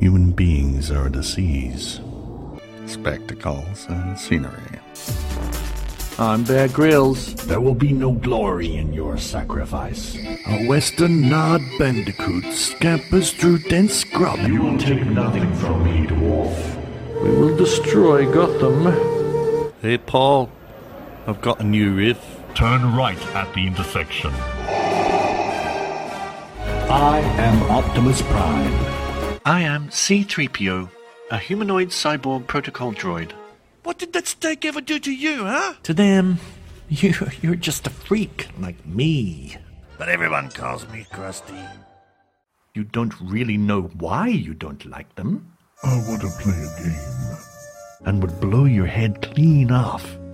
Human beings are the seas. Spectacles and scenery. I'm Bear Grylls. There will be no glory in your sacrifice. A western Nod Bandicoot scampers through dense scrub. You will take nothing from me, dwarf. We will destroy Gotham. Hey, Paul. I've got a new riff. Turn right at the intersection. I am Optimus Prime. I am C-3PO, a humanoid cyborg protocol droid. What did that steak ever do to you, huh? To them, you're just a freak like me. But everyone calls me Krusty. You don't really know why you don't like them. I want to play a game. And would blow your head clean off